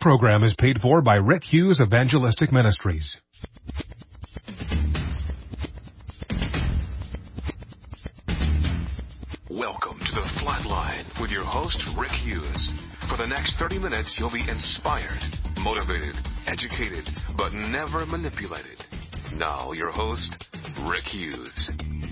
program is paid for by Rick Hughes Evangelistic Ministries. Welcome to The Flatline with your host, Rick Hughes. For the next 30 minutes, you'll be inspired, motivated, educated, but never manipulated. Now, your host, Rick Hughes.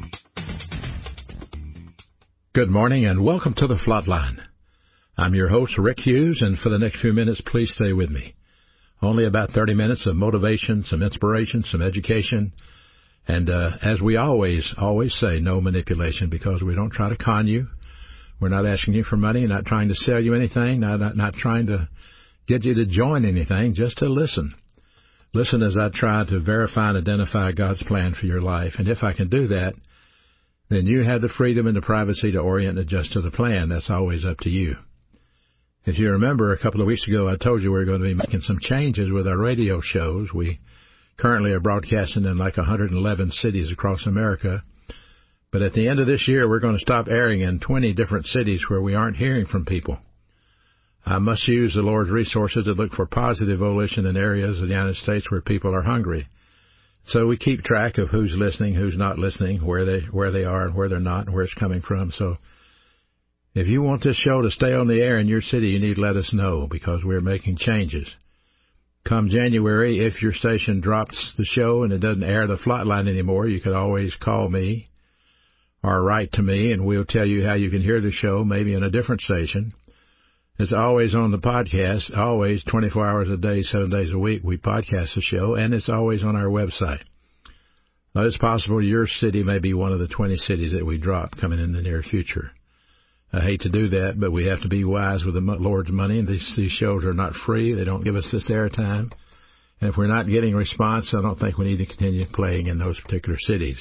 Good morning and welcome to The Flatline. I'm your host, Rick Hughes, and for the next few minutes, please stay with me. Only about 30 minutes of motivation, some inspiration, some education, and as we always say, no manipulation, because we don't try to con you. We're not asking you for money, not trying to sell you anything, not trying to get you to join anything, just to listen. Listen as I try to verify and identify God's plan for your life. And if I can do that, then you have the freedom and the privacy to orient and adjust to the plan. That's always up to you. If you remember, a couple of weeks ago, I told you we were going to be making some changes with our radio shows. We currently are broadcasting in like 111 cities across America. But at the end of this year, we're going to stop airing in 20 different cities where we aren't hearing from people. I must use the Lord's resources to look for positive volition in areas of the United States where people are hungry. So we keep track of who's listening, who's not listening, where they are and where they're not, and where it's coming from. So if you want this show to stay on the air in your city, you need to let us know, because we're making changes. Come January, if your station drops the show and it doesn't air The Flatline anymore, you could always call me or write to me, and we'll tell you how you can hear the show, maybe in a different station. It's always on the podcast, always 24 hours a day, 7 days a week. We podcast the show, and it's always on our website. Now, it's possible your city may be one of the 20 cities that we drop coming in the near future. I hate to do that, but we have to be wise with the Lord's money, and these shows are not free. They don't give us this airtime. And if we're not getting response, I don't think we need to continue playing in those particular cities.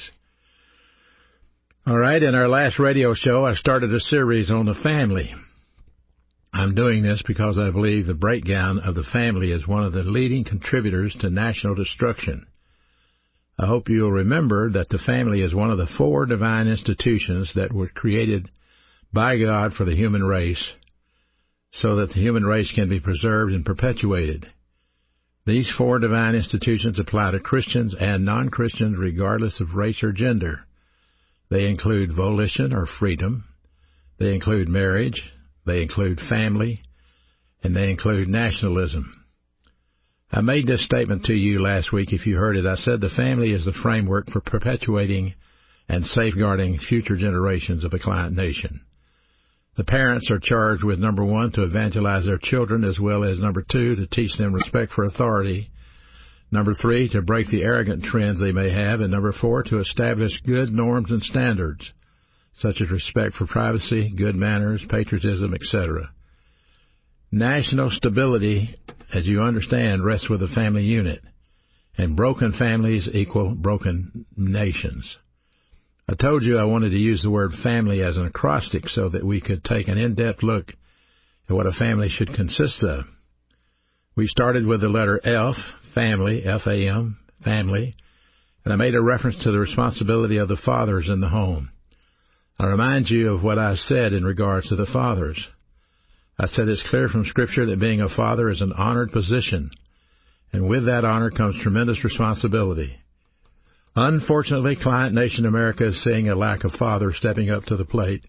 All right, in our last radio show, I started a series on the family. I'm doing this because I believe the breakdown of the family is one of the leading contributors to national destruction. I hope you'll remember that the family is one of the 4 divine institutions that were created by God for the human race, so that the human race can be preserved and perpetuated. These 4 divine institutions apply to Christians and non-Christians regardless of race or gender. They include volition or freedom. They include marriage. They include family. And they include nationalism. I made this statement to you last week if you heard it. I said the family is the framework for perpetuating and safeguarding future generations of a client nation. The parents are charged with, number 1, to evangelize their children, as well as, number 2, to teach them respect for authority, number 3, to break the arrogant trends they may have, and number 4, to establish good norms and standards, such as respect for privacy, good manners, patriotism, etc. National stability, as you understand, rests with the family unit, and broken families equal broken nations. I told you I wanted to use the word family as an acrostic so that we could take an in-depth look at what a family should consist of. We started with the letter F, family, F-A-M, family, and I made a reference to the responsibility of the fathers in the home. I remind you of what I said in regards to the fathers. I said it's clear from Scripture that being a father is an honored position, and with that honor comes tremendous responsibility. Unfortunately, Client Nation America is seeing a lack of fathers stepping up to the plate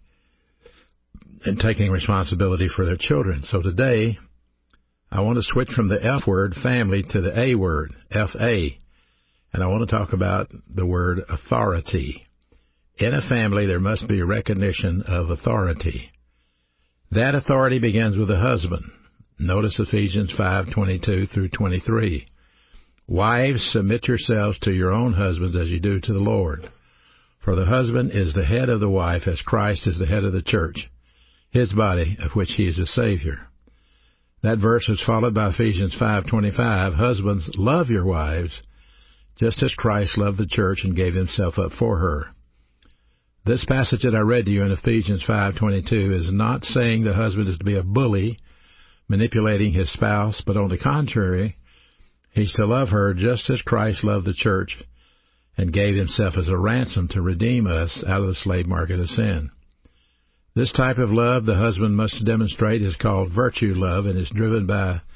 and taking responsibility for their children. So today, I want to switch from the F word, family, to the A word, F-A, and I want to talk about the word authority. In a family, there must be a recognition of authority. That authority begins with the husband. Notice Ephesians 5:22 through 23. Wives, submit yourselves to your own husbands as you do to the Lord. For the husband is the head of the wife, as Christ is the head of the church, his body, of which he is the Savior. That verse is followed by Ephesians 5:25. Husbands, love your wives, just as Christ loved the church and gave himself up for her. This passage that I read to you in Ephesians 5:22 is not saying the husband is to be a bully, manipulating his spouse, but on the contrary, he's to love her just as Christ loved the church and gave himself as a ransom to redeem us out of the slave market of sin. This type of love the husband must demonstrate is called virtue love and is driven by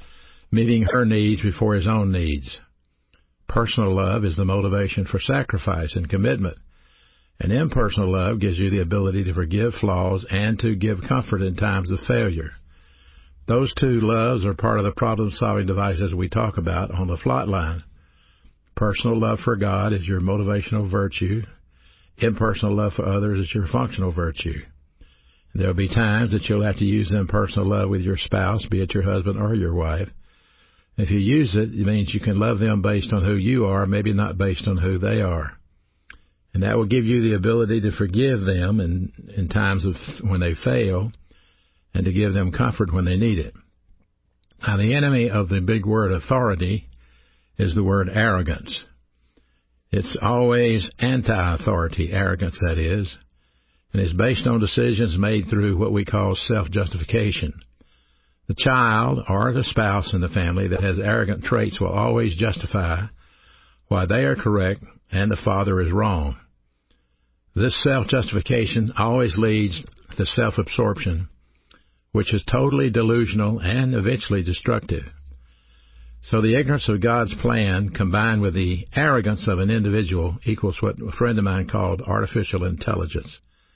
meeting her needs before his own needs. Personal love is the motivation for sacrifice and commitment. And impersonal love gives you the ability to forgive flaws and to give comfort in times of failure. Those two loves are part of the problem-solving devices we talk about on the Flatline. Personal love for God is your motivational virtue. Impersonal love for others is your functional virtue. There will be times that you'll have to use impersonal love with your spouse, be it your husband or your wife. If you use it, it means you can love them based on who you are, maybe not based on who they are. And that will give you the ability to forgive them in times of when they fail and to give them comfort when they need it. Now, the enemy of the big word authority is the word arrogance. It's always anti-authority, arrogance that is, and it's based on decisions made through what we call self-justification. The child or the spouse in the family that has arrogant traits will always justify why they are correct and the father is wrong. This self-justification always leads to self-absorption, which is totally delusional and eventually destructive. So the ignorance of God's plan combined with the arrogance of an individual equals what a friend of mine called artificial intelligence.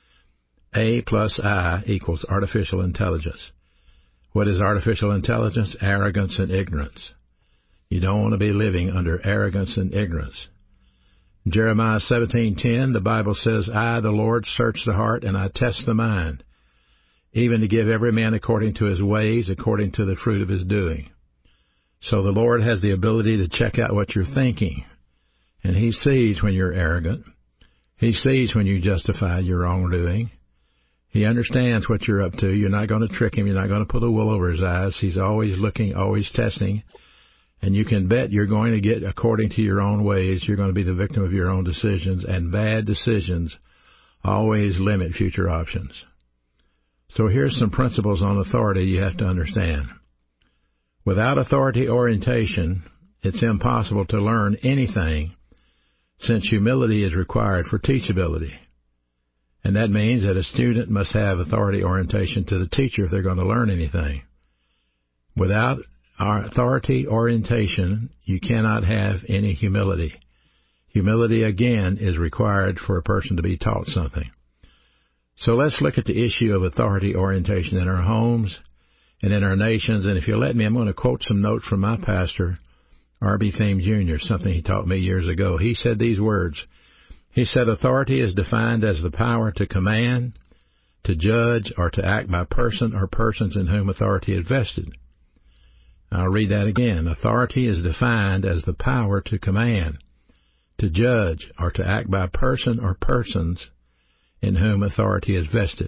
A plus I equals artificial intelligence. What is artificial intelligence? Arrogance and ignorance. You don't want to be living under arrogance and ignorance. In Jeremiah 17:10, the Bible says, I, the Lord, search the heart, and I test the mind, even to give every man according to his ways, according to the fruit of his doing. So the Lord has the ability to check out what you're thinking, and He sees when you're arrogant. He sees when you justify your wrongdoing. He understands what you're up to. You're not going to trick Him. You're not going to put a wool over His eyes. He's always looking, always testing. And you can bet you're going to get according to your own ways. You're going to be the victim of your own decisions. And bad decisions always limit future options. So here's some principles on authority you have to understand. Without authority orientation, it's impossible to learn anything, since humility is required for teachability. And that means that a student must have authority orientation to the teacher if they're going to learn anything. Without our authority orientation, you cannot have any humility. Humility, again, is required for a person to be taught something. So let's look at the issue of authority orientation in our homes and in our nations. And if you'll let me, I'm going to quote some notes from my pastor, R.B. Thieme Jr., something he taught me years ago. He said these words. He said, authority is defined as the power to command, to judge, or to act by person or persons in whom authority is vested. I'll read that again. Authority is defined as the power to command, to judge, or to act by person or persons in whom authority is vested.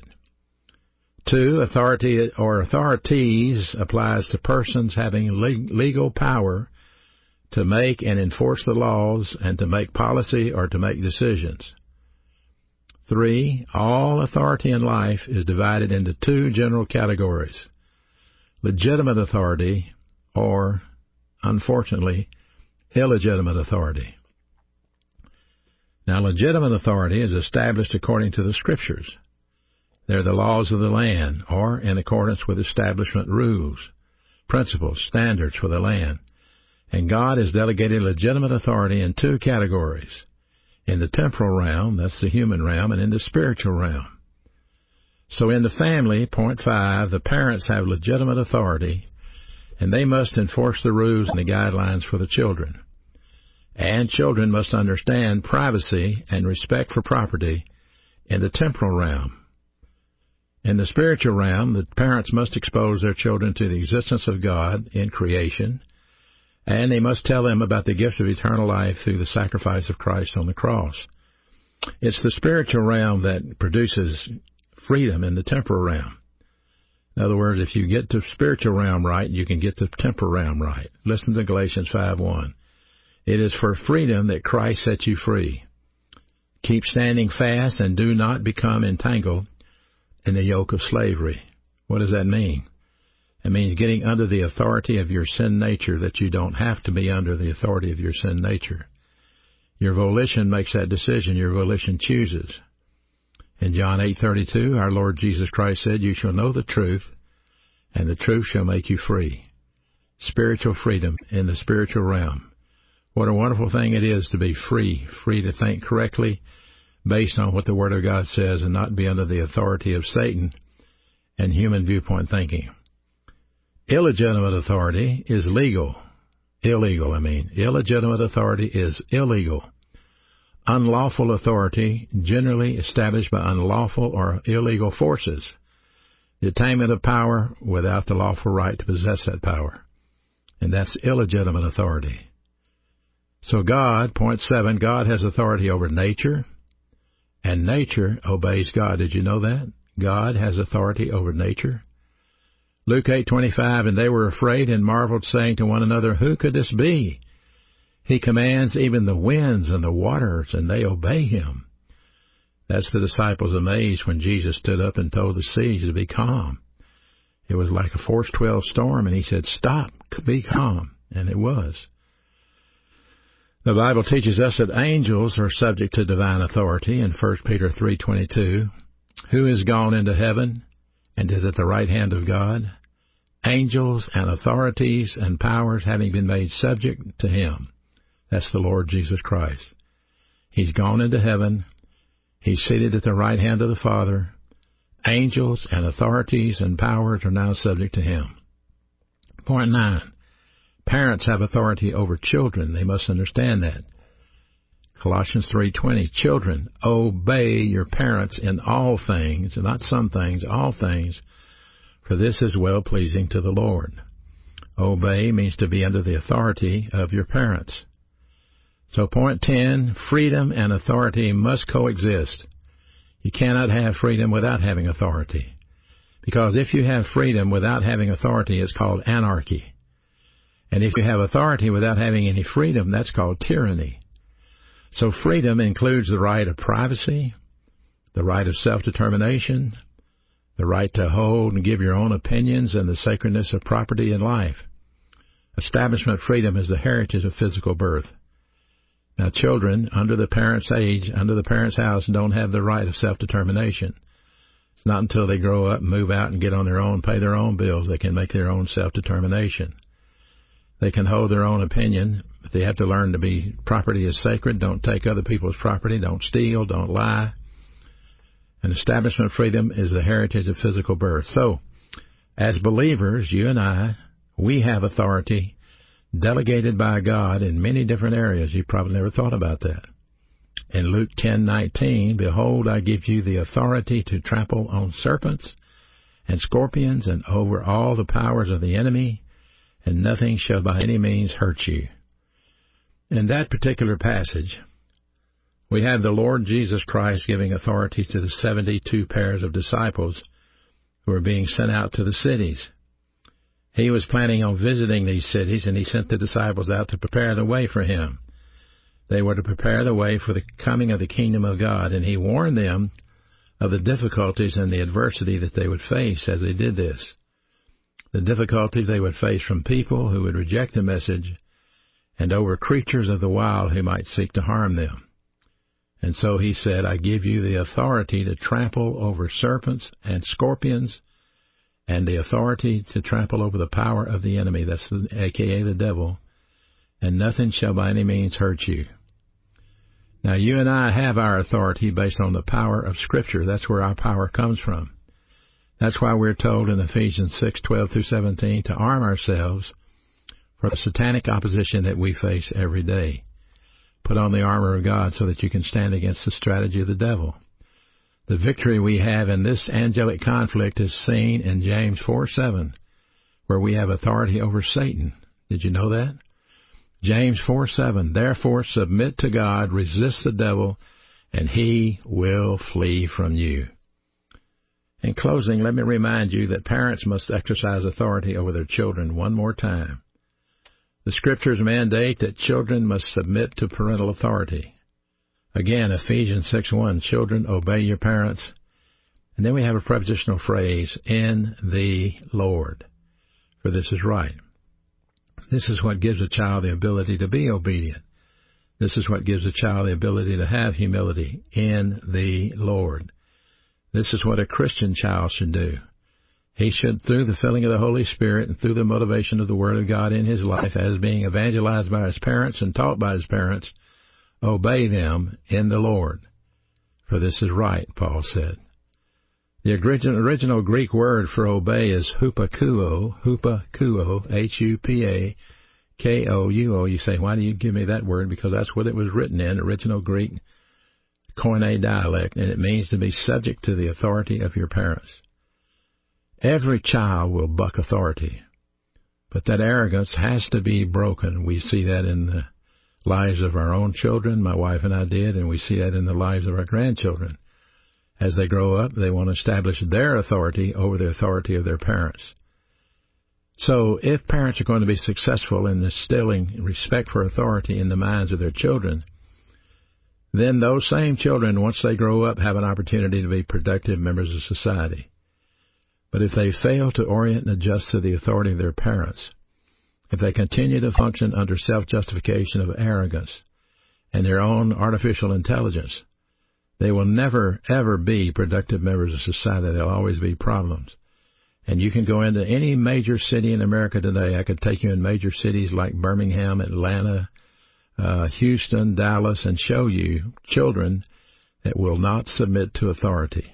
2, authority or authorities applies to persons having legal power to make and enforce the laws and to make policy or to make decisions. 3, all authority in life is divided into 2 general categories: legitimate authority or, unfortunately, illegitimate authority. Now, legitimate authority is established according to the Scriptures. They're the laws of the land, or in accordance with establishment rules, principles, standards for the land. And God has delegated legitimate authority in 2 categories: in the temporal realm, that's the human realm, and in the spiritual realm. So in the family, point 5, the parents have legitimate authority, and they must enforce the rules and the guidelines for the children. And children must understand privacy and respect for property in the temporal realm. In the spiritual realm, the parents must expose their children to the existence of God in creation, and they must tell them about the gift of eternal life through the sacrifice of Christ on the cross. It's the spiritual realm that produces freedom in the temporal realm. In other words, if you get the spiritual realm right, you can get the temporal realm right. Listen to Galatians 5:1. It is for freedom that Christ set you free. Keep standing fast and do not become entangled in the yoke of slavery. What does that mean? It means getting under the authority of your sin nature, that you don't have to be under the authority of your sin nature. Your volition makes that decision. Your volition chooses. In John 8:32, our Lord Jesus Christ said, you shall know the truth, and the truth shall make you free. spiritual freedom in the spiritual realm. What a wonderful thing it is to be free to think correctly based on what the Word of God says and not be under the authority of Satan and human viewpoint thinking. Illegitimate authority is legal. Illegitimate authority is illegal. Unlawful authority, generally established by unlawful or illegal forces. The attainment of power without the lawful right to possess that power. And that's illegitimate authority. So God, point 7, God has authority over nature, and nature obeys God. Did you know that? God has authority over nature. Luke 8:25, and they were afraid and marveled, saying to one another, who could this be? He commands even the winds and the waters, and they obey him. That's the disciples amazed when Jesus stood up and told the seas to be calm. It was like a force 12 storm, and he said, stop, be calm, and it was. The Bible teaches us that angels are subject to divine authority in 1 Peter 3:22. Who is gone into heaven and is at the right hand of God? Angels and authorities and powers having been made subject to him. That's the Lord Jesus Christ. He's gone into heaven. He's seated at the right hand of the Father. Angels and authorities and powers are now subject to him. Point 9. Parents have authority over children. They must understand that. Colossians 3:20. Children, obey your parents in all things, not some things, all things, for this is well-pleasing to the Lord. Obey means to be under the authority of your parents. So point 10, freedom and authority must coexist. You cannot have freedom without having authority. Because if you have freedom without having authority, it's called anarchy. And if you have authority without having any freedom, that's called tyranny. So freedom includes the right of privacy, the right of self-determination, the right to hold and give your own opinions, and the sacredness of property and life. Establishment freedom is the heritage of physical birth. Now, children under the parent's age, under the parent's house, don't have the right of self-determination. It's not until they grow up and move out and get on their own, pay their own bills, they can make their own self-determination. They can hold their own opinion, but they have to learn to be property is sacred. Don't take other people's property. Don't steal. Don't lie. And establishment freedom is the heritage of physical birth. So, as believers, you and I, we have authority delegated by God in many different areas. You probably never thought about that. In Luke 10:19, behold, I give you the authority to trample on serpents and scorpions and over all the powers of the enemy, and nothing shall by any means hurt you. In that particular passage, we have the Lord Jesus Christ giving authority to the 72 pairs of disciples who are being sent out to the cities. He was planning on visiting these cities, and he sent the disciples out to prepare the way for him. They were to prepare the way for the coming of the kingdom of God, and he warned them of the difficulties and the adversity that they would face as they did this. The difficulties they would face from people who would reject the message, and over creatures of the wild who might seek to harm them. And so he said, I give you the authority to trample over serpents and scorpions, and the authority to trample over the power of the enemy, that's a.k.a. the devil, and nothing shall by any means hurt you. Now, you and I have our authority based on the power of Scripture. That's where our power comes from. That's why we're told in Ephesians 6:12-17 to arm ourselves for the satanic opposition that we face every day. Put on the armor of God so that you can stand against the strategy of the devil. The victory we have in this angelic conflict is seen in James 4:7, where we have authority over Satan. Did you know that? James 4:7, therefore submit to God, resist the devil, and he will flee from you. In closing, let me remind you that parents must exercise authority over their children one more time. The Scriptures mandate that children must submit to parental authority. Again, Ephesians 6:1, children, obey your parents. And then we have a prepositional phrase, in the Lord, for this is right. This is what gives a child the ability to be obedient. This is what gives a child the ability to have humility, in the Lord. This is what a Christian child should do. he should, through the filling of the Holy Spirit and through the motivation of the Word of God in his life, as being evangelized by his parents and taught by his parents, obey them in the Lord. For this is right, Paul said. The original Greek word for obey is hupakuo, H-U-P-A-K-O-U-O. You say, why do you give me that word? Because that's what it was written in, original Greek Koine dialect, and it means to be subject to the authority of your parents. Every child will buck authority, but that arrogance has to be broken. We see that in the lives of our own children, my wife and I did, and we see that in the lives of our grandchildren. As they grow up, they want to establish their authority over the authority of their parents. So if parents are going to be successful in instilling respect for authority in the minds of their children, then those same children, once they grow up, have an opportunity to be productive members of society. But if they fail to orient and adjust to the authority of their parents, if they continue to function under self-justification of arrogance and their own artificial intelligence, they will never, ever be productive members of society. There'll always be problems. And you can go into any major city in America today. I could take you in major cities like Birmingham, Atlanta, Houston, Dallas, and show you children that will not submit to authority.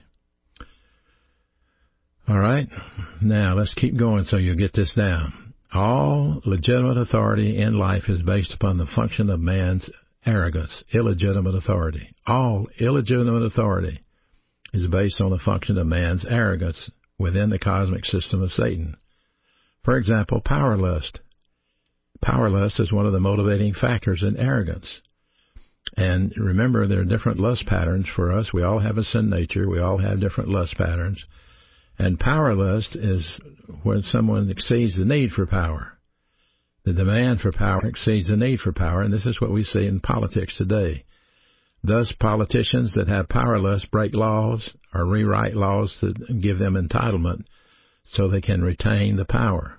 All right? Now, let's keep going so you'll get this down. All legitimate authority in life is based upon the function of man's arrogance, illegitimate authority. All illegitimate authority is based on the function of man's arrogance within the cosmic system of Satan. For example, power lust. Power lust is one of the motivating factors in arrogance. And remember, there are different lust patterns for us. We all have a sin nature. We all have different lust patterns. And power lust is when someone exceeds the need for power. The demand for power exceeds the need for power, and this is what we see in politics today. Thus, politicians that have power lust break laws or rewrite laws to give them entitlement so they can retain the power.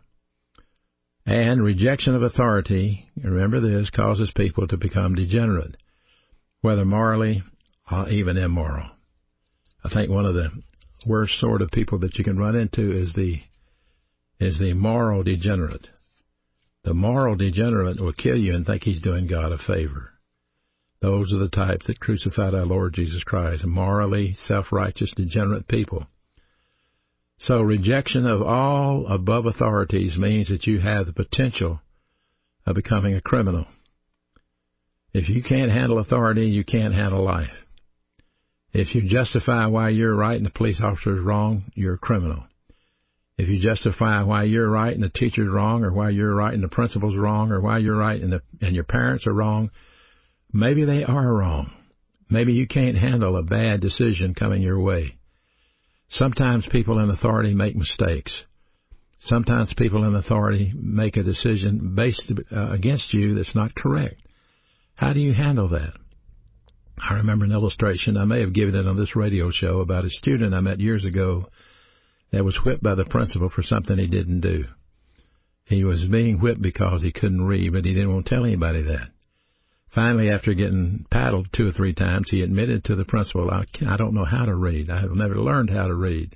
And rejection of authority, remember this, causes people to become degenerate, whether morally or even immoral. I think one of the worst sort of people that you can run into is the moral degenerate. The moral degenerate will kill you and think he's doing God a favor. Those are the types that crucified our Lord Jesus Christ, morally self-righteous, degenerate people. So rejection of all above authorities means that you have the potential of becoming a criminal. If you can't handle authority, you can't handle life. If you justify why you're right and the police officer is wrong, you're a criminal. If you justify why you're right and the teacher's wrong, or why you're right and the principal's wrong, or why you're right and your parents are wrong, maybe they are wrong. Maybe you can't handle a bad decision coming your way. Sometimes people in authority make mistakes. Sometimes people in authority make a decision based against you that's not correct. How do you handle that? I remember an illustration, I may have given it on this radio show, about a student I met years ago that was whipped by the principal for something he didn't do. He was being whipped because he couldn't read, but he didn't want to tell anybody that. Finally, after getting paddled 2 or 3 times, he admitted to the principal, I don't know how to read. I have never learned how to read.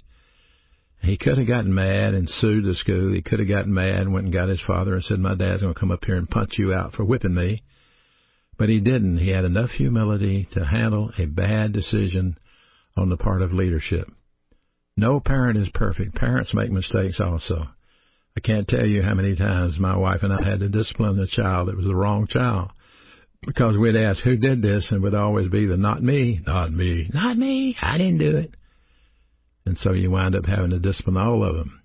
He could have gotten mad and sued the school. He could have gotten mad and went and got his father and said, my dad's going to come up here and punch you out for whipping me. But he didn't. He had enough humility to handle a bad decision on the part of leadership. No parent is perfect. Parents make mistakes also. I can't tell you how many times my wife and I had to discipline a child that was the wrong child, because we'd ask, who did this? And it would always be the not me, not me, not me, I didn't do it. And so you wind up having to discipline all of them.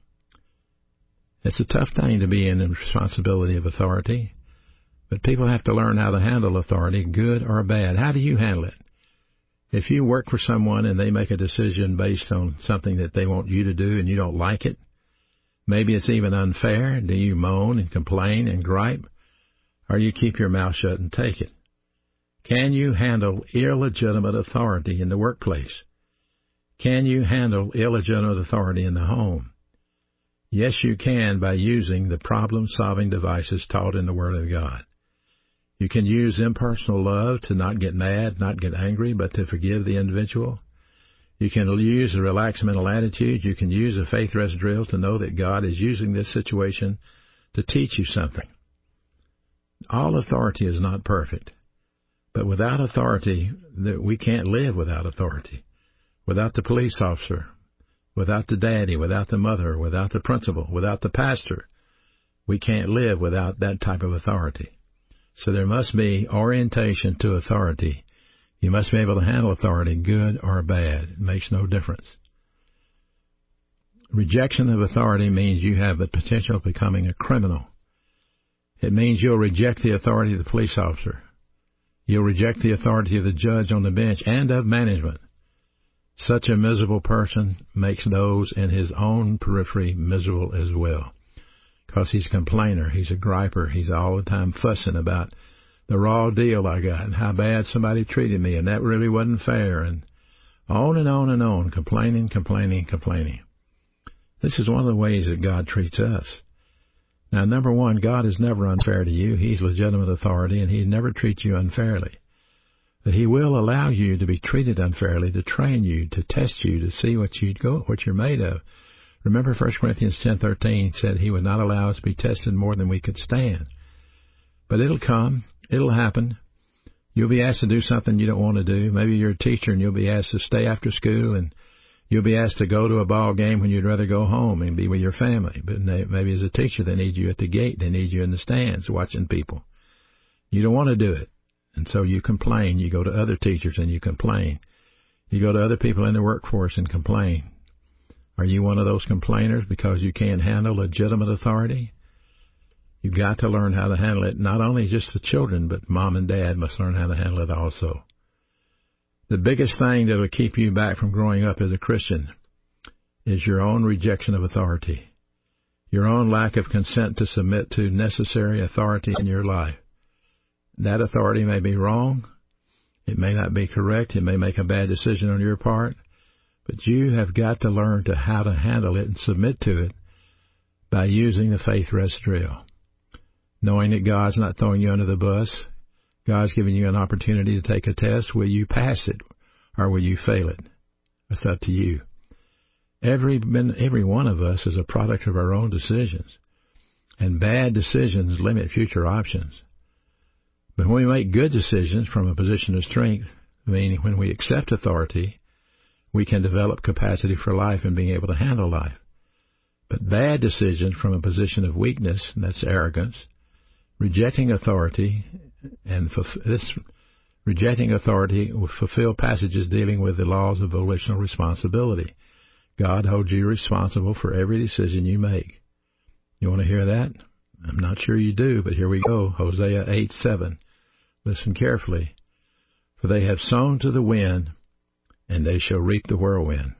It's a tough thing to be in the responsibility of authority, but people have to learn how to handle authority, good or bad. How do you handle it? If you work for someone and they make a decision based on something that they want you to do and you don't like it, maybe it's even unfair, do you moan and complain and gripe, or you keep your mouth shut and take it? Can you handle illegitimate authority in the workplace? Can you handle illegitimate authority in the home? Yes, you can, by using the problem-solving devices taught in the Word of God. You can use impersonal love to not get mad, not get angry, but to forgive the individual. You can use a relaxed mental attitude. You can use a faith rest drill to know that God is using this situation to teach you something. All authority is not perfect. But without authority, we can't live without authority. Without the police officer, without the daddy, without the mother, without the principal, without the pastor, we can't live without that type of authority. So there must be orientation to authority. You must be able to handle authority, good or bad. It makes no difference. Rejection of authority means you have the potential of becoming a criminal. It means you'll reject the authority of the police officer. You'll reject the authority of the judge on the bench and of management. Such a miserable person makes those in his own periphery miserable as well. Because he's a complainer, he's a griper, he's all the time fussing about the raw deal I got and how bad somebody treated me and that really wasn't fair and on and on and on, complaining. This is one of the ways that God treats us. Now, number one, God is never unfair to you. He's legitimate authority, and He never treats you unfairly. But He will allow you to be treated unfairly, to train you, to test you, to see what you're made of. Remember 1 Corinthians 10:13 said He would not allow us to be tested more than we could stand. But it'll come. It'll happen. You'll be asked to do something you don't want to do. Maybe you're a teacher and you'll be asked to stay after school, and you'll be asked to go to a ball game when you'd rather go home and be with your family. But maybe as a teacher, they need you at the gate. They need you in the stands watching people. You don't want to do it. And so you complain. You go to other teachers and you complain. You go to other people in the workforce and complain. Are you one of those complainers because you can't handle legitimate authority? You've got to learn how to handle it. Not only just the children, but mom and dad must learn how to handle it also. The biggest thing that will keep you back from growing up as a Christian is your own rejection of authority, your own lack of consent to submit to necessary authority in your life. That authority may be wrong. It may not be correct. It may make a bad decision on your part. But you have got to learn how to handle it and submit to it by using the faith rest drill. Knowing that God's not throwing you under the bus. God's giving you an opportunity to take a test. Will you pass it or will you fail it? It's up to you. Every one of us is a product of our own decisions. And bad decisions limit future options. But when we make good decisions from a position of strength, meaning when we accept authority, we can develop capacity for life and being able to handle life. But bad decisions from a position of weakness, and that's arrogance, rejecting authority, and rejecting authority will fulfill passages dealing with the laws of volitional responsibility. God holds you responsible for every decision you make. You want to hear that? I'm not sure you do, but here we go. Hosea 8:7. Listen carefully. For they have sown to the wind, and they shall reap the whirlwind.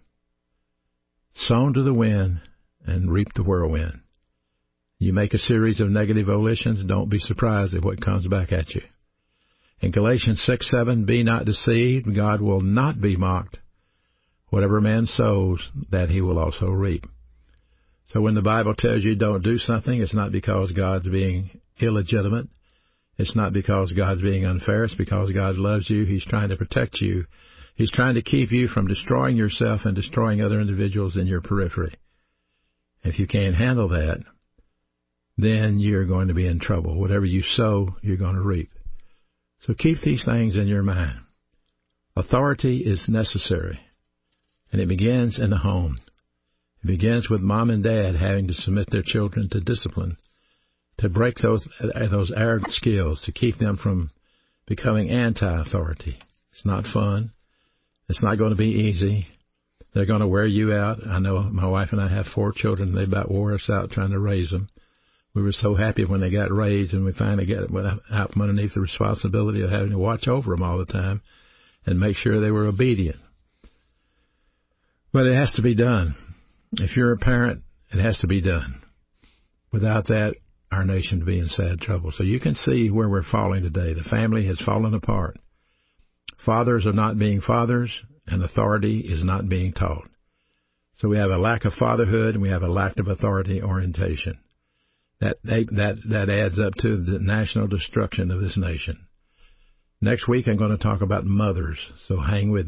Sown to the wind and reap the whirlwind. You make a series of negative volitions, don't be surprised at what comes back at you. In Galatians 6:7, be not deceived, God will not be mocked. Whatever man sows, that he will also reap. So when the Bible tells you don't do something, it's not because God's being illegitimate. It's not because God's being unfair. It's because God loves you. He's trying to protect you. He's trying to keep you from destroying yourself and destroying other individuals in your periphery. If you can't handle that, then you're going to be in trouble. Whatever you sow, you're going to reap. So keep these things in your mind. Authority is necessary, and it begins in the home. It begins with mom and dad having to submit their children to discipline, to break those arrogant skills, to keep them from becoming anti-authority. It's not fun. It's not going to be easy. They're going to wear you out. I know my wife and I have 4 children. They about wore us out trying to raise them. We were so happy when they got raised, and we finally went out from underneath the responsibility of having to watch over them all the time and make sure they were obedient. But it has to be done. If you're a parent, it has to be done. Without that, our nation would be in sad trouble. So you can see where we're falling today. The family has fallen apart. Fathers are not being fathers, and authority is not being taught. So we have a lack of fatherhood, and we have a lack of authority orientation. That adds up to the national destruction of this nation. Next week, I'm going to talk about mothers, so hang with me.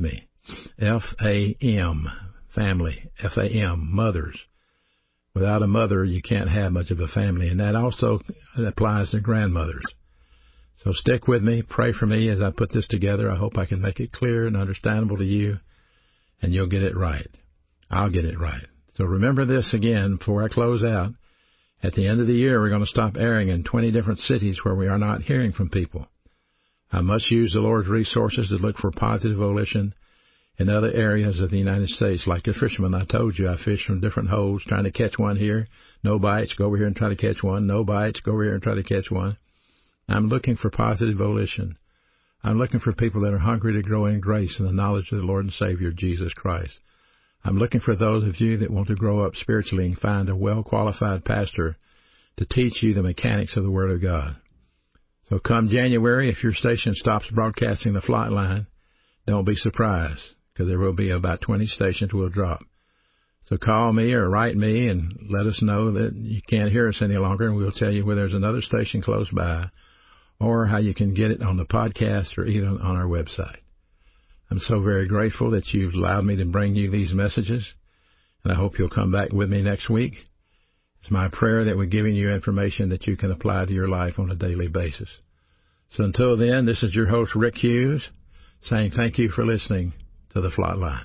F-A-M, family, F-A-M, mothers. Without a mother, you can't have much of a family, and that also applies to grandmothers. So stick with me, pray for me as I put this together. I hope I can make it clear and understandable to you, and you'll get it right. I'll get it right. So remember this again before I close out. At the end of the year, we're going to stop airing in 20 different cities where we are not hearing from people. I must use the Lord's resources to look for positive volition in other areas of the United States. Like a fisherman, I told you, I fish from different holes, trying to catch one here. No bites, go over here and try to catch one. No bites, go over here and try to catch one. I'm looking for positive volition. I'm looking for people that are hungry to grow in grace and the knowledge of the Lord and Savior, Jesus Christ. I'm looking for those of you that want to grow up spiritually and find a well-qualified pastor to teach you the mechanics of the Word of God. So come January, if your station stops broadcasting the Flightline, don't be surprised, because there will be about 20 stations will drop. So call me or write me and let us know that you can't hear us any longer, and we'll tell you where there's another station close by or how you can get it on the podcast or even on our website. I'm so very grateful that you've allowed me to bring you these messages, and I hope you'll come back with me next week. It's my prayer that we're giving you information that you can apply to your life on a daily basis. So until then, this is your host, Rick Hughes, saying thank you for listening to The Flightline.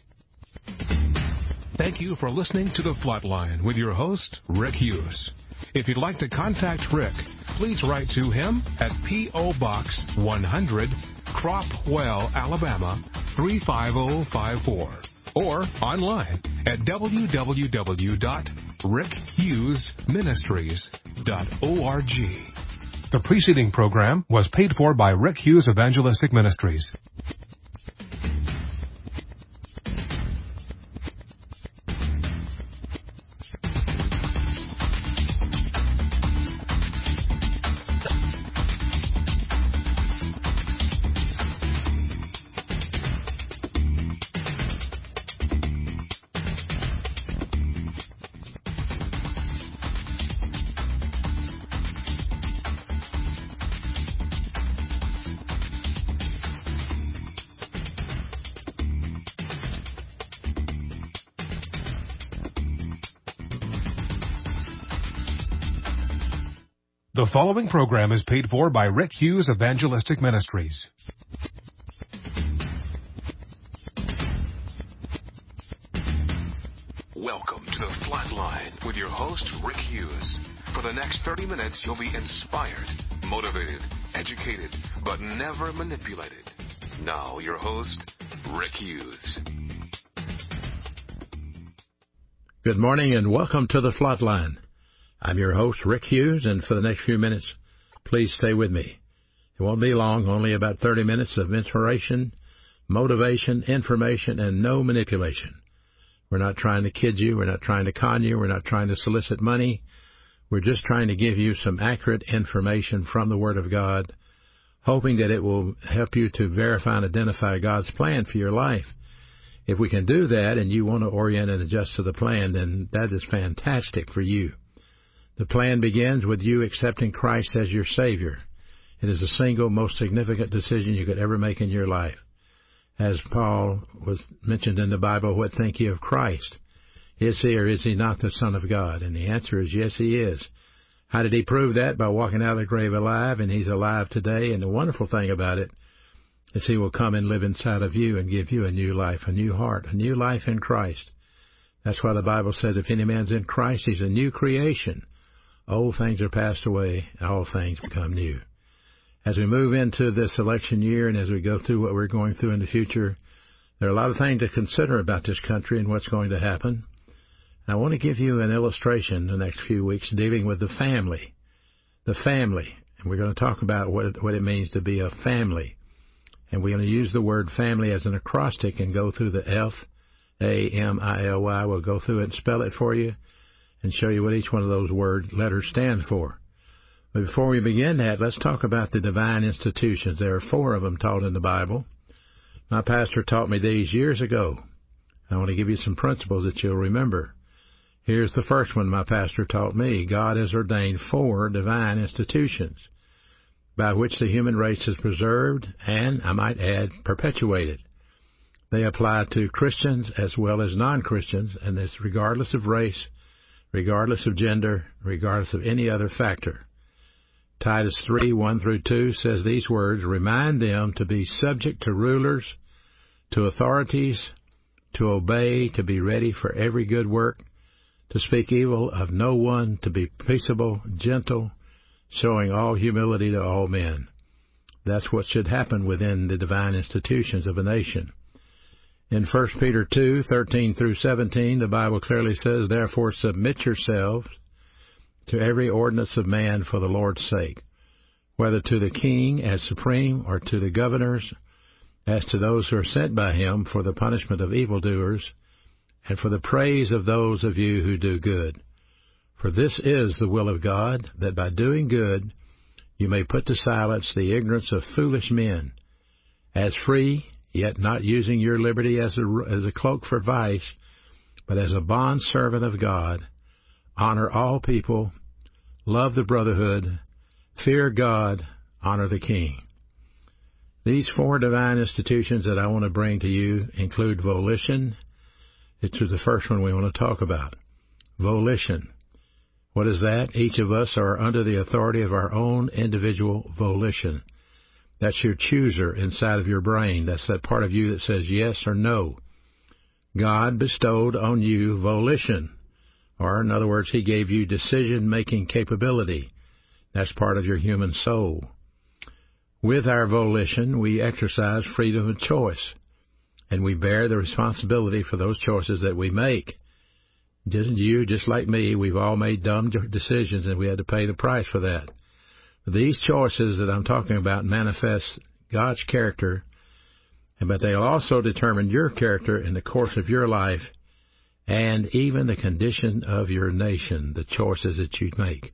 Thank you for listening to The Flightline with your host, Rick Hughes. If you'd like to contact Rick, please write to him at P.O. Box 100, Cropwell, Alabama 35054, or online at www.rickhughesministries.org. The preceding program was paid for by Rick Hughes Evangelistic Ministries. The following program is paid for by Rick Hughes Evangelistic Ministries. Welcome to The Flightline with your host, Rick Hughes. For the next 30 minutes, you'll be inspired, motivated, educated, but never manipulated. Now, your host, Rick Hughes. Good morning and welcome to The Flightline. I'm your host, Rick Hughes, and for the next few minutes, please stay with me. It won't be long, only about 30 minutes of inspiration, motivation, information, and no manipulation. We're not trying to kid you. We're not trying to con you. We're not trying to solicit money. We're just trying to give you some accurate information from the Word of God, hoping that it will help you to verify and identify God's plan for your life. If we can do that and you want to orient and adjust to the plan, then that is fantastic for you. The plan begins with you accepting Christ as your Savior. It is the single most significant decision you could ever make in your life. As Paul was mentioned in the Bible, what think ye of Christ? Is he or is he not the Son of God? And the answer is yes, he is. How did he prove that? By walking out of the grave alive, and he's alive today. And the wonderful thing about it is he will come and live inside of you and give you a new life, a new heart, a new life in Christ. That's why the Bible says if any man's in Christ, he's a new creation. Old things are passed away, and all things become new. As we move into this election year and as we go through what we're going through in the future, there are a lot of things to consider about this country and what's going to happen. And I want to give you an illustration the next few weeks dealing with the family. The family. And we're going to talk about what it means to be a family. And we're going to use the word family as an acrostic and go through the F-A-M-I-L-Y. We'll go through it and spell it for you and show you what each one of those letters stand for. But before we begin that, let's talk about the divine institutions. There are 4 of them taught in the Bible. My pastor taught me these years ago. I want to give you some principles that you'll remember. Here's the first one my pastor taught me. God has ordained 4 divine institutions by which the human race is preserved and, I might add, perpetuated. They apply to Christians as well as non-Christians, and it's regardless of race, regardless of gender, regardless of any other factor. Titus 3:1-2 says these words, "Remind them to be subject to rulers, to authorities, to obey, to be ready for every good work, to speak evil of no one, to be peaceable, gentle, showing all humility to all men." That's what should happen within the divine institutions of a nation. In 1 Peter 2:13-17, the Bible clearly says, "Therefore submit yourselves to every ordinance of man for the Lord's sake, whether to the king as supreme or to the governors, as to those who are sent by him for the punishment of evildoers and for the praise of those of you who do good. For this is the will of God, that by doing good you may put to silence the ignorance of foolish men, as free, yet not using your liberty as a cloak for vice, but as a bondservant of God. Honor all people, love the brotherhood, fear God, honor the king." These four divine institutions that I want to bring to you include volition. It's the first one we want to talk about. Volition. What is that? Each of us are under the authority of our own individual volition. That's your chooser inside of your brain. That's that part of you that says yes or no. God bestowed on you volition, or in other words, He gave you decision-making capability. That's part of your human soul. With our volition, we exercise freedom of choice, and we bear the responsibility for those choices that we make. Just like me, we've all made dumb decisions, and we had to pay the price for that. These choices that I'm talking about manifest God's character, but they'll also determine your character in the course of your life and even the condition of your nation, the choices that you make.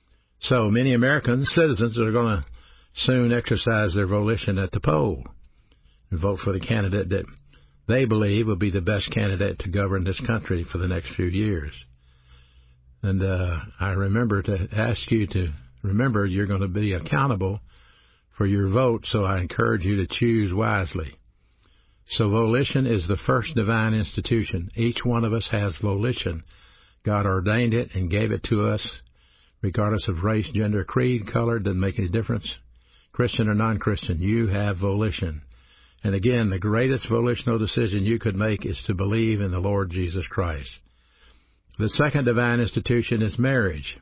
So many American citizens are going to soon exercise their volition at the poll and vote for the candidate that they believe will be the best candidate to govern this country for the next few years. And I remember to ask you to remember you're going to be accountable for your vote, so I encourage you to choose wisely. So volition is the first divine institution. Each one of us has volition. God ordained it and gave it to us, regardless of race, gender, creed, color, doesn't make any difference. Christian or non-Christian, you have volition. And again, the greatest volitional decision you could make is to believe in the Lord Jesus Christ. The second divine institution is marriage.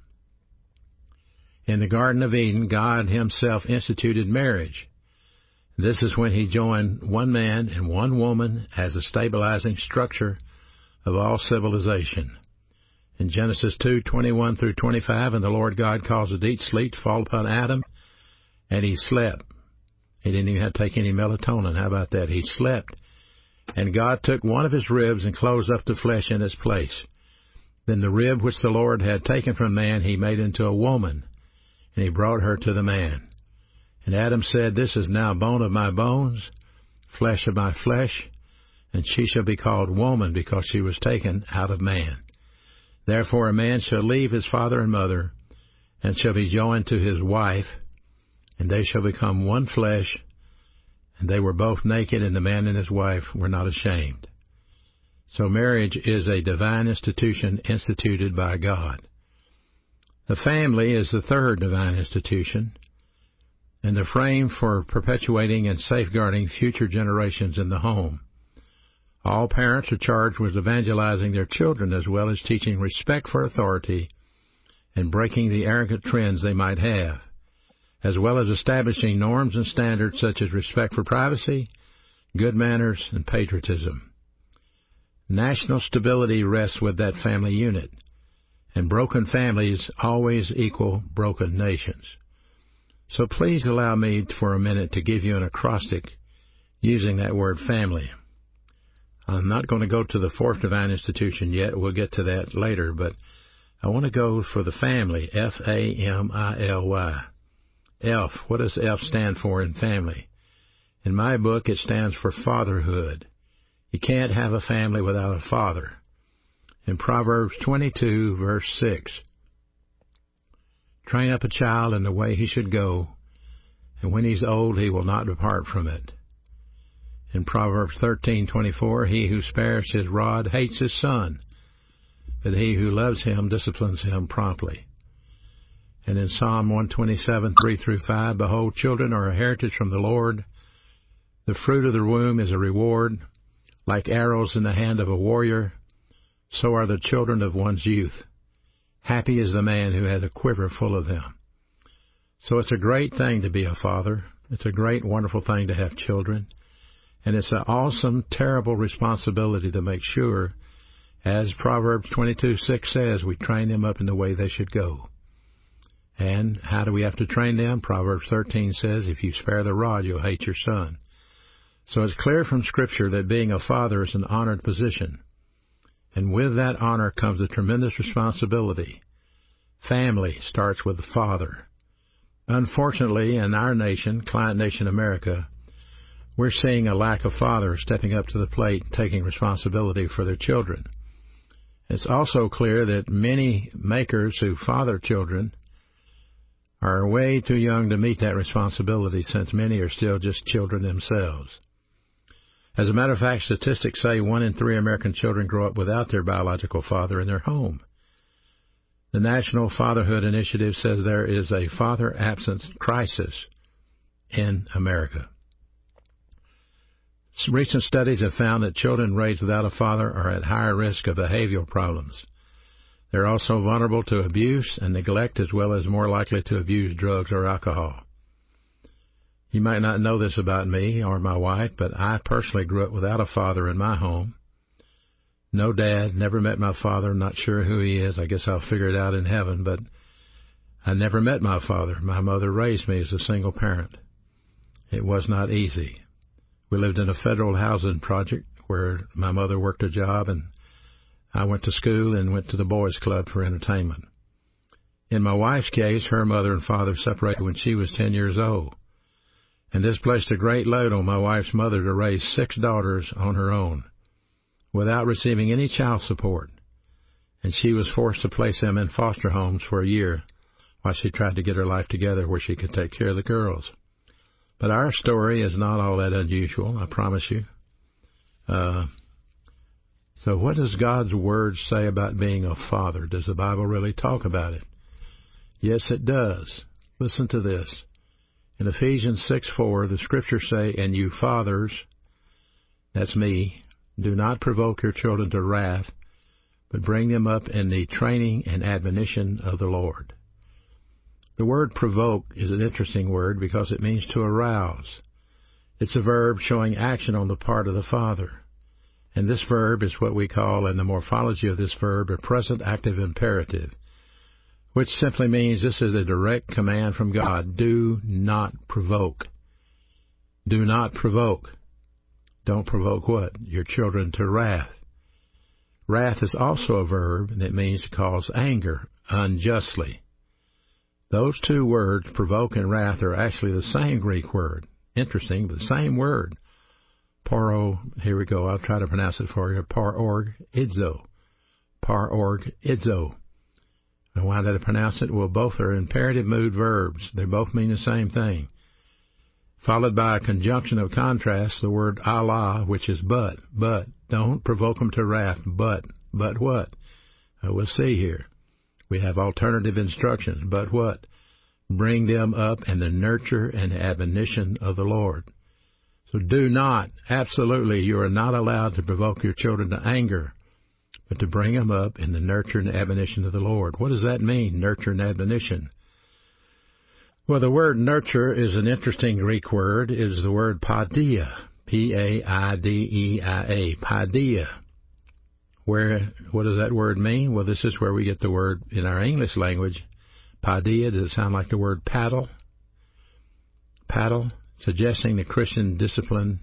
In the Garden of Eden, God Himself instituted marriage. This is when He joined one man and one woman as a stabilizing structure of all civilization. In Genesis 2:21-25, "And the Lord God caused a deep sleep to fall upon Adam, and he slept." He didn't even have to take any melatonin. How about that? He slept. "And God took one of his ribs and closed up the flesh in its place. Then the rib which the Lord had taken from man He made into a woman, and He brought her to the man. And Adam said, This is now bone of my bones, flesh of my flesh, and she shall be called woman, because she was taken out of man. Therefore a man shall leave his father and mother, and shall be joined to his wife, and they shall become one flesh. And they were both naked, and the man and his wife were not ashamed." So marriage is a divine institution instituted by God. The family is the third divine institution, and the frame for perpetuating and safeguarding future generations in the home. All parents are charged with evangelizing their children, as well as teaching respect for authority and breaking the arrogant trends they might have, as well as establishing norms and standards such as respect for privacy, good manners, and patriotism. National stability rests with that family unit, and broken families always equal broken nations. So please allow me for a minute to give you an acrostic using that word family. I'm not going to go to the fourth divine institution yet. We'll get to that later, but I want to go for the family, F-A-M-I-L-Y. F, what does F stand for in family? In my book, it stands for fatherhood. You can't have a family without a father. In Proverbs 22, verse 6, "Train up a child in the way he should go, and when he's old he will not depart from it." In Proverbs 13:24, he who spares his rod hates his son, but he who loves him disciplines him promptly. And in Psalm 127:3-5, behold, children are a heritage from the Lord. The fruit of the womb is a reward. Like arrows in the hand of a warrior, so are the children of one's youth. Happy is the man who has a quiver full of them. So it's a great thing to be a father. It's a great, wonderful thing to have children. And it's an awesome, terrible responsibility to make sure, as Proverbs 22:6 says, we train them up in the way they should go. And how do we have to train them? Proverbs 13 says, if you spare the rod, you'll hate your son. So it's clear from Scripture that being a father is an honored position. And with that honor comes a tremendous responsibility. Family starts with the father. Unfortunately, in our nation, client nation America, we're seeing a lack of fathers stepping up to the plate and taking responsibility for their children. It's also clear that many makers who father children are way too young to meet that responsibility, since many are still just children themselves. As a matter of fact, statistics say 1 in 3 American children grow up without their biological father in their home. The National Fatherhood Initiative says there is a father absence crisis in America. Some recent studies have found that children raised without a father are at higher risk of behavioral problems. They're also vulnerable to abuse and neglect, as well as more likely to abuse drugs or alcohol. You might not know this about me or my wife, but I personally grew up without a father in my home. No dad, never met my father, not sure who he is. I guess I'll figure it out in heaven, but I never met my father. My mother raised me as a single parent. It was not easy. We lived in a federal housing project where my mother worked a job, and I went to school and went to the boys' club for entertainment. In my wife's case, her mother and father separated when she was 10 years old. And this placed a great load on my wife's mother to raise 6 daughters on her own, without receiving any child support. And she was forced to place them in foster homes for a year while she tried to get her life together where she could take care of the girls. But our story is not all that unusual, I promise you. So what does God's Word say about being a father? Does the Bible really talk about it? Yes, it does. Listen to this. In Ephesians 6:4, the Scriptures say, and you fathers, that's me, do not provoke your children to wrath, but bring them up in the training and admonition of the Lord. The word provoke is an interesting word because it means to arouse. It's a verb showing action on the part of the father. And this verb is what we call, in the morphology of this verb, a present active imperative, which simply means this is a direct command from God. Do not provoke. Do not provoke. Don't provoke what? Your children to wrath. Wrath is also a verb, and it means to cause anger unjustly. Those two words, provoke and wrath, are actually the same Greek word. Interesting, the same word. Here we go, I'll try to pronounce it for you. Parorgidzo. Parorgidzo. And why did I pronounce it? Well, both are imperative mood verbs. They both mean the same thing. Followed by a conjunction of contrast, the word Allah, which is but. But. Don't provoke them to wrath. But what? We'll see here. We have alternative instructions. But what? Bring them up in the nurture and admonition of the Lord. So do not, absolutely, you are not allowed to provoke your children to anger, but to bring them up in the nurture and admonition of the Lord. What does that mean, nurture and admonition? Well, the word nurture is an interesting Greek word. It is the word paideia, P-A-I-D-E-I-A, paideia. What does that word mean? Well, this is where we get the word in our English language. Paideia, does it sound like the word paddle? Paddle, suggesting the Christian discipline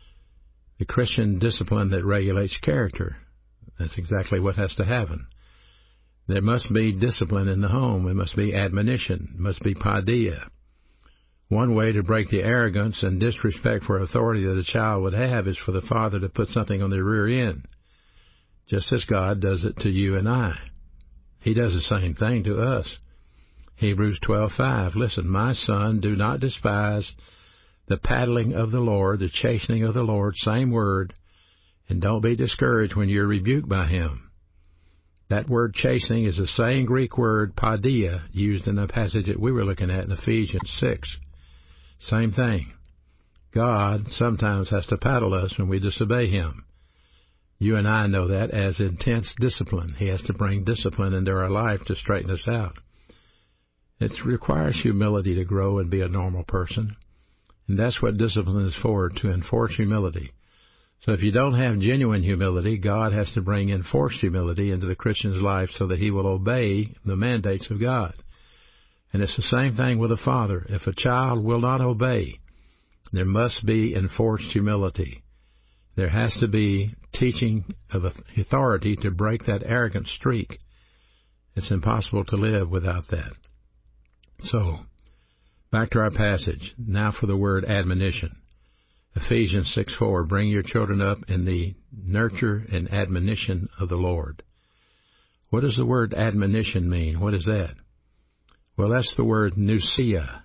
that regulates character. That's exactly what has to happen. There must be discipline in the home. There must be admonition. There must be paideia. One way to break the arrogance and disrespect for authority that a child would have is for the father to put something on their rear end, just as God does it to you and I. He does the same thing to us. Hebrews 12:5. Listen, my son, do not despise the paddling of the Lord, the chastening of the Lord, same word, and don't be discouraged when you're rebuked by Him. That word chastening is the same Greek word paideia used in the passage that we were looking at in Ephesians 6. Same thing. God sometimes has to paddle us when we disobey Him. You and I know that as intense discipline. He has to bring discipline into our life to straighten us out. It requires humility to grow and be a normal person. And that's what discipline is for, to enforce humility. So if you don't have genuine humility, God has to bring enforced humility into the Christian's life so that he will obey the mandates of God. And it's the same thing with a father. If a child will not obey, there must be enforced humility. There has to be teaching of authority to break that arrogant streak. It's impossible to live without that. So, back to our passage. Now for the word admonition. Ephesians 6:4, bring your children up in the nurture and admonition of the Lord. What does the word admonition mean? What is that? Well, that's the word nousia.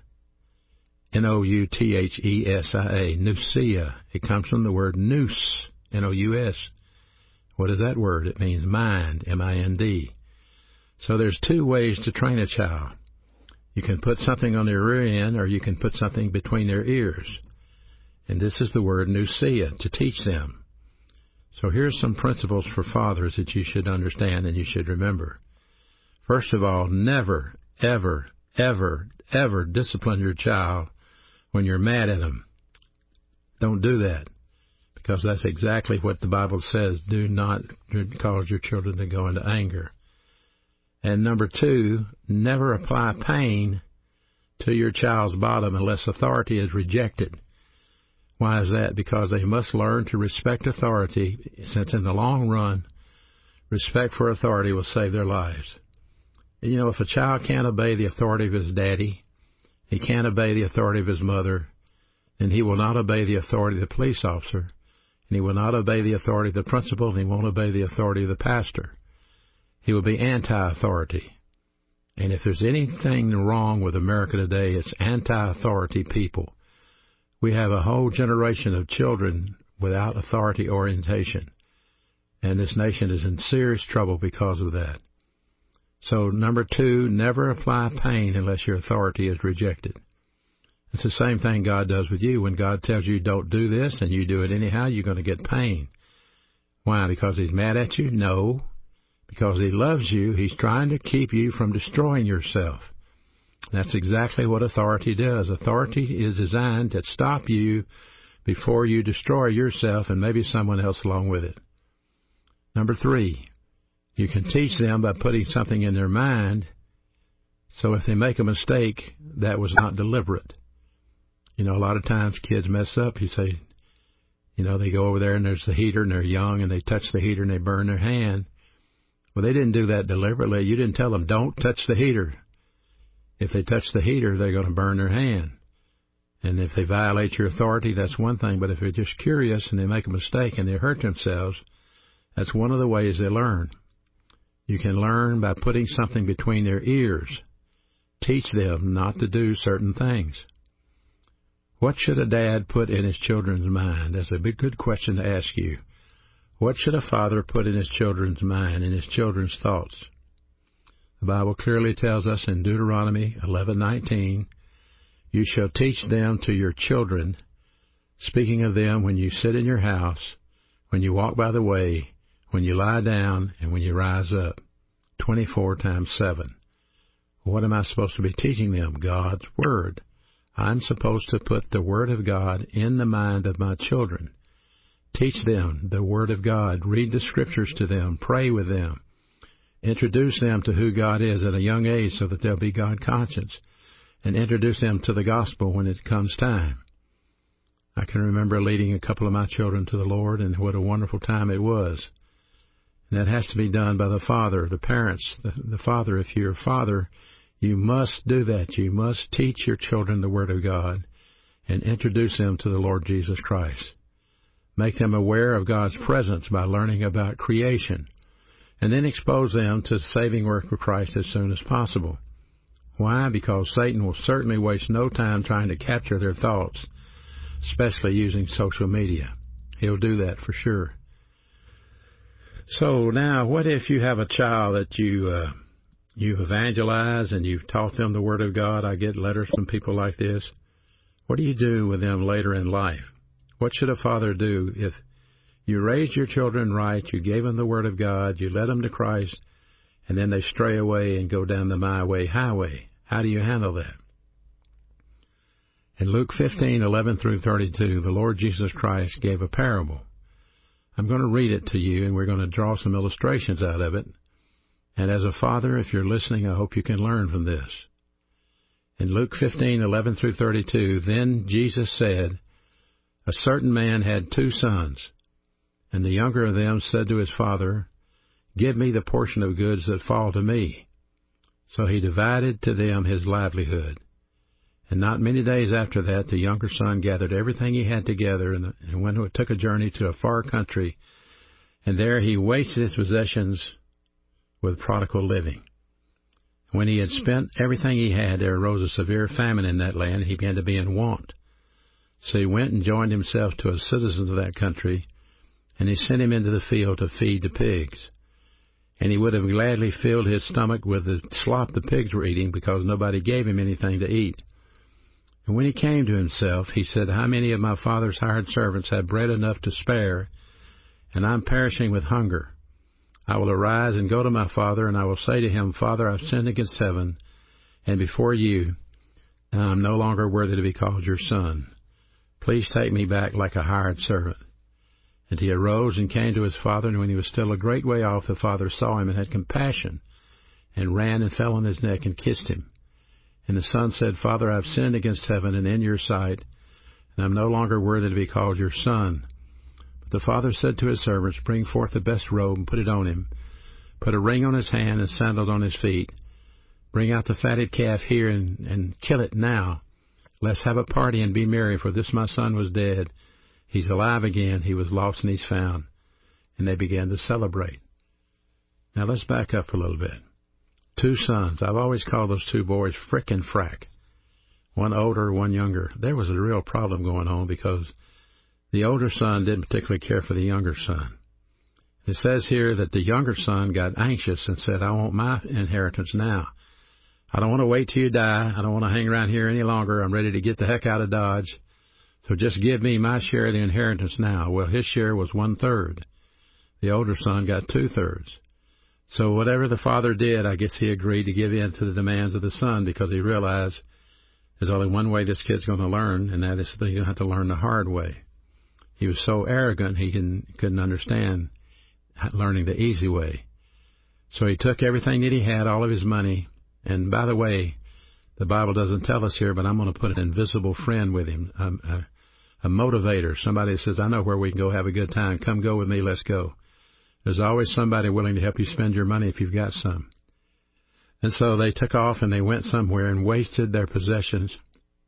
Nouthesia. Nousia. It comes from the word nous. Nous. What is that word? It means mind. M-I-N-D. So there's two ways to train a child. You can put something on their rear end, or you can put something between their ears. And this is the word nousia, to teach them. So here's some principles for fathers that you should understand and you should remember. First of all, never, ever, ever, ever discipline your child when you're mad at them. Don't do that, because that's exactly what the Bible says. Do not cause your children to go into anger. And number two, never apply pain to your child's bottom unless authority is rejected. Why is that? Because they must learn to respect authority, since in the long run, respect for authority will save their lives. You know, if a child can't obey the authority of his daddy, he can't obey the authority of his mother, then he will not obey the authority of the police officer, and he will not obey the authority of the principal, and he won't obey the authority of the pastor. He will be anti-authority. And if there's anything wrong with America today, it's anti-authority people. We have a whole generation of children without authority orientation. And this nation is in serious trouble because of that. So, number two, never apply pain unless your authority is rejected. It's the same thing God does with you. When God tells you don't do this and you do it anyhow, you're going to get pain. Why? Because He's mad at you? No. Because He loves you. He's trying to keep you from destroying yourself. That's exactly what authority does. Authority is designed to stop you before you destroy yourself and maybe someone else along with it. Number three, you can teach them by putting something in their mind, so if they make a mistake, that was not deliberate. You know, a lot of times kids mess up. You say, you know, they go over there and there's the heater and they're young and they touch the heater and they burn their hand. Well, they didn't do that deliberately. You didn't tell them, don't touch the heater. If they touch the heater, they're going to burn their hand. And if they violate your authority, that's one thing. But if they're just curious and they make a mistake and they hurt themselves, that's one of the ways they learn. You can learn by putting something between their ears. Teach them not to do certain things. What should a dad put in his children's mind? That's a big, good question to ask you. What should a father put in his children's mind, in his children's thoughts? The Bible clearly tells us in Deuteronomy 11:19, you shall teach them to your children, speaking of them when you sit in your house, when you walk by the way, when you lie down, and when you rise up. 24 times 7. What am I supposed to be teaching them? God's Word. I'm supposed to put the Word of God in the mind of my children. Teach them the Word of God. Read the Scriptures to them. Pray with them. Introduce them to who God is at a young age so that they'll be God conscious. And introduce them to the gospel when it comes time. I can remember leading a couple of my children to the Lord, and what a wonderful time it was. And that has to be done by the father, the parents, the father. If you're a father, you must do that. You must teach your children the Word of God and introduce them to the Lord Jesus Christ. Make them aware of God's presence by learning about creation, and then expose them to the saving work of Christ as soon as possible. Why? Because Satan will certainly waste no time trying to capture their thoughts. especially using social media. He'll do that for sure. So now, what if you have a child that you've evangelized and you've taught them the Word of God? I get letters from people like this. What do you do with them later in life? What should a father do if you raised your children right, you gave them the Word of God, you led them to Christ, and then they stray away and go down the my way, highway? How do you handle that? In Luke 15:11 through 32, the Lord Jesus Christ gave a parable. I'm going to read it to you, and we're going to draw some illustrations out of it. And as a father, if you're listening, I hope you can learn from this. In Luke 15:11 through 32, then Jesus said, a certain man had 2 sons, and the younger of them said to his father, give me the portion of goods that fall to me. So he divided to them his livelihood. And not many days after that, the younger son gathered everything he had together and went and took a journey to a far country, and there he wasted his possessions with prodigal living. When he had spent everything he had, there arose a severe famine in that land, and he began to be in want. So he went and joined himself to a citizen of that country, and he sent him into the field to feed the pigs. And he would have gladly filled his stomach with the slop the pigs were eating, because nobody gave him anything to eat. And when he came to himself, he said, how many of my father's hired servants have bread enough to spare, and I'm perishing with hunger? I will arise and go to my father, and I will say to him, Father, I've sinned against heaven and before you, and I'm no longer worthy to be called your son. Please take me back like a hired servant. And he arose and came to his father, and when he was still a great way off, the father saw him and had compassion, and ran and fell on his neck and kissed him. And the son said, Father, I have sinned against heaven and in your sight, and I'm no longer worthy to be called your son. But the father said to his servants, bring forth the best robe and put it on him. Put a ring on his hand and sandals on his feet. Bring out the fatted calf here and kill it now. Let's have a party and be merry, for this my son was dead. He's alive again. He was lost and he's found. And they began to celebrate. Now let's back up a little bit. 2 sons. I've always called those 2 boys Frick and Frack. One older, one younger. There was a real problem going on because the older son didn't particularly care for the younger son. It says here that the younger son got anxious and said, I want my inheritance now. I don't want to wait till you die. I don't want to hang around here any longer. I'm ready to get the heck out of Dodge. So just give me my share of the inheritance now. Well, his share was 1/3. The older son got 2/3. So whatever the father did, I guess he agreed to give in to the demands of the son, because he realized there's only one way this kid's going to learn, and that is that he's going to have to learn the hard way. He was so arrogant he couldn't understand learning the easy way. So he took everything that he had, all of his money, and by the way, the Bible doesn't tell us here, but I'm going to put an invisible friend with him, a motivator, somebody that says, I know where we can go have a good time. Come go with me, let's go. There's always somebody willing to help you spend your money if you've got some. And so they took off and they went somewhere and wasted their possessions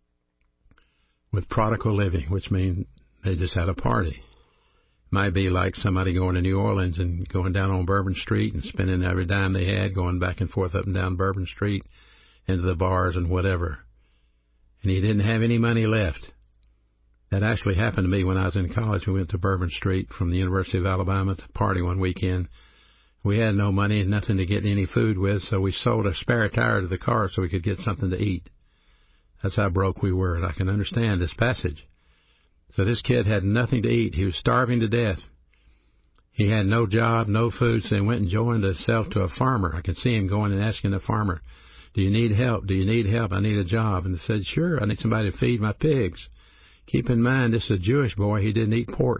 with prodigal living, which means they just had a party. Might be like somebody going to New Orleans and going down on Bourbon Street and spending every dime they had, going back and forth up and down Bourbon Street into the bars and whatever. And he didn't have any money left. That actually happened to me when I was in college. We went to Bourbon Street from the University of Alabama to party one weekend. We had no money and nothing to get any food with, so we sold a spare tire to the car so we could get something to eat. That's how broke we were, and I can understand this passage. So this kid had nothing to eat. He was starving to death. He had no job, no food, so he went and joined himself to a farmer. I could see him going and asking the farmer, do you need help? Do you need help? I need a job. And he said, sure, I need somebody to feed my pigs. Keep in mind, this is a Jewish boy. He didn't eat pork.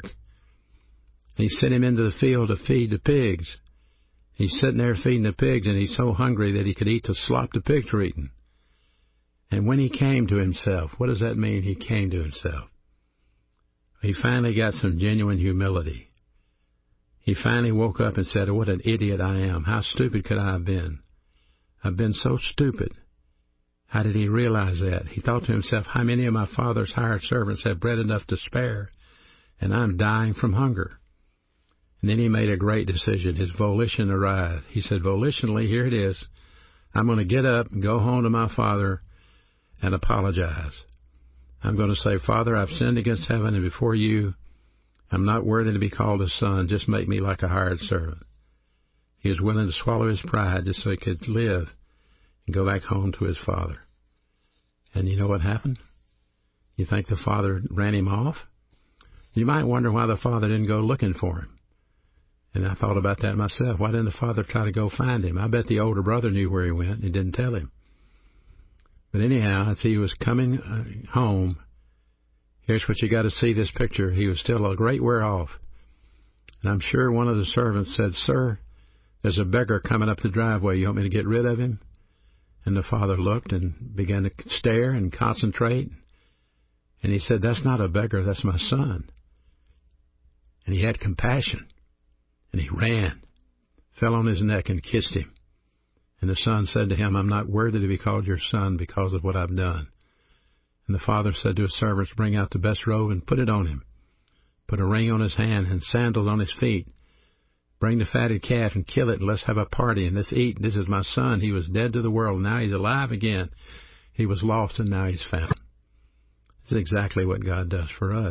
He sent him into the field to feed the pigs. He's sitting there feeding the pigs, and he's so hungry that he could eat the slop the pigs were eating. And when he came to himself, what does that mean, he came to himself? He finally got some genuine humility. He finally woke up and said, what an idiot I am. How stupid could I have been? I've been so stupid. How did he realize that? He thought to himself, how many of my father's hired servants have bread enough to spare, and I'm dying from hunger? And then he made a great decision. His volition arrived. He said, volitionally, here it is. I'm going to get up and go home to my father and apologize. I'm going to say, Father, I've sinned against heaven and before you. I'm not worthy to be called a son. Just make me like a hired servant. He was willing to swallow his pride just so he could live and go back home to his father. And you know what happened? You think the father ran him off? You might wonder why the father didn't go looking for him. And I thought about that myself. Why didn't the father try to go find him? I bet the older brother knew where he went and he didn't tell him. But anyhow, as he was coming home, here's what you got to see this picture. He was still a great way off. And I'm sure one of the servants said, Sir, there's a beggar coming up the driveway. You want me to get rid of him? And the father looked and began to stare and concentrate. And he said, that's not a beggar, that's my son. And he had compassion. And he ran, fell on his neck and kissed him. And the son said to him, I'm not worthy to be called your son because of what I've done. And the father said to his servants, bring out the best robe and put it on him. Put a ring on his hand and sandals on his feet. Bring the fatted calf and kill it, and let's have a party, and let's eat. This is my son. He was dead to the world. Now he's alive again. He was lost, and now he's found. This is exactly what God does for us.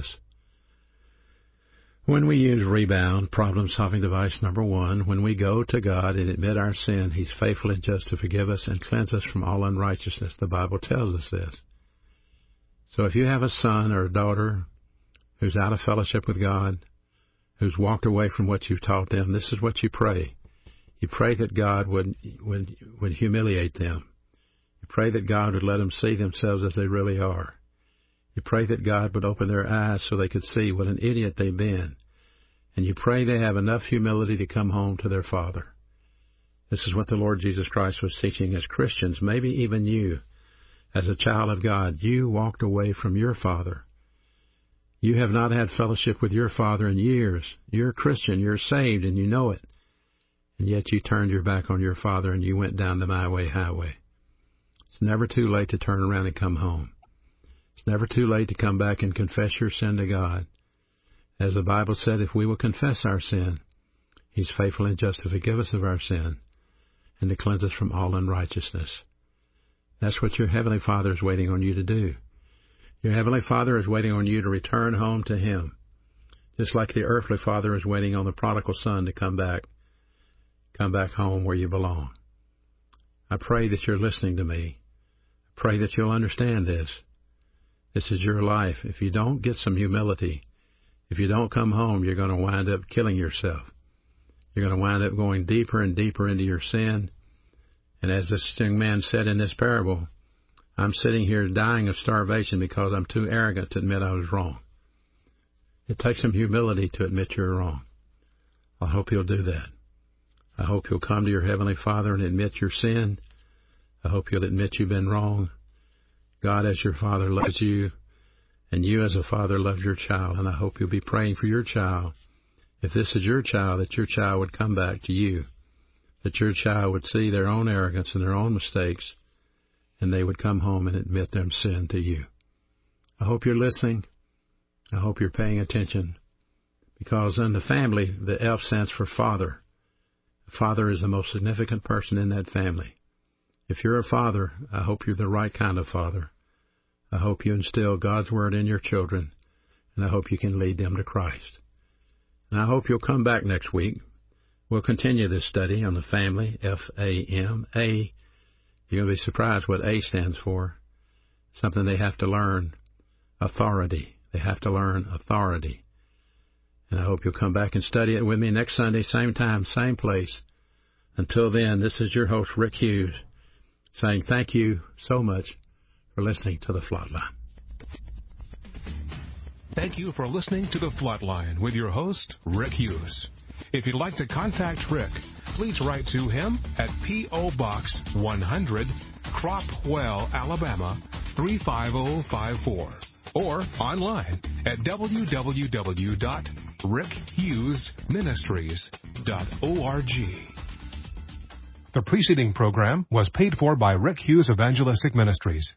When we use rebound, problem-solving device number 1, when we go to God and admit our sin, He's faithful and just to forgive us and cleanse us from all unrighteousness. The Bible tells us this. So if you have a son or a daughter who's out of fellowship with God, who's walked away from what you've taught them, this is what you pray. You pray that God would humiliate them. You pray that God would let them see themselves as they really are. You pray that God would open their eyes so they could see what an idiot they've been. And you pray they have enough humility to come home to their Father. This is what the Lord Jesus Christ was teaching as Christians, maybe even you. As a child of God, you walked away from your Father. You have not had fellowship with your Father in years. You're a Christian, you're saved, and you know it. And yet you turned your back on your Father and you went down the my way highway. It's never too late to turn around and come home. It's never too late to come back and confess your sin to God. As the Bible said, if we will confess our sin, He's faithful and just to forgive us of our sin and to cleanse us from all unrighteousness. That's what your Heavenly Father is waiting on you to do. Your Heavenly Father is waiting on you to return home to Him, just like the earthly father is waiting on the prodigal son to come back home where you belong. I pray that you're listening to me. I pray that you'll understand this. This is your life. If you don't get some humility, if you don't come home, you're going to wind up killing yourself. You're going to wind up going deeper and deeper into your sin. And as this young man said in this parable, I'm sitting here dying of starvation because I'm too arrogant to admit I was wrong. It takes some humility to admit you're wrong. I hope you'll do that. I hope you'll come to your Heavenly Father and admit your sin. I hope you'll admit you've been wrong. God as your Father loves you, and you as a father love your child, and I hope you'll be praying for your child. If this is your child, that your child would come back to you, that your child would see their own arrogance and their own mistakes, and they would come home and admit their sin to you. I hope you're listening. I hope you're paying attention, because in the family, the F stands for Father. Father is the most significant person in that family. If you're a father, I hope you're the right kind of father. I hope you instill God's Word in your children, and I hope you can lead them to Christ. And I hope you'll come back next week. We'll continue this study on the family, F-A-M-A. You're going to be surprised what A stands for. Something they have to learn, authority. They have to learn authority. And I hope you'll come back and study it with me next Sunday, same time, same place. Until then, this is your host, Rick Hughes, saying thank you so much for listening to The Flatline. Thank you for listening to The Flatline with your host, Rick Hughes. If you'd like to contact Rick, please write to him at P.O. Box 100, Cropwell, Alabama, 35054, or online at www.rickhughesministries.org. The preceding program was paid for by Rick Hughes Evangelistic Ministries.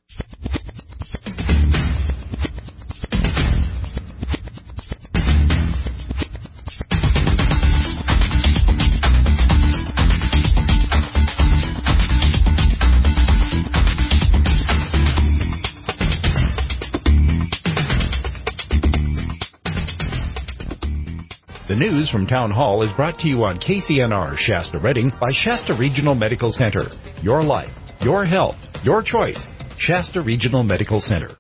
The news from Town Hall is brought to you on KCNR Shasta Redding by Shasta Regional Medical Center. Your life, your health, your choice. Shasta Regional Medical Center.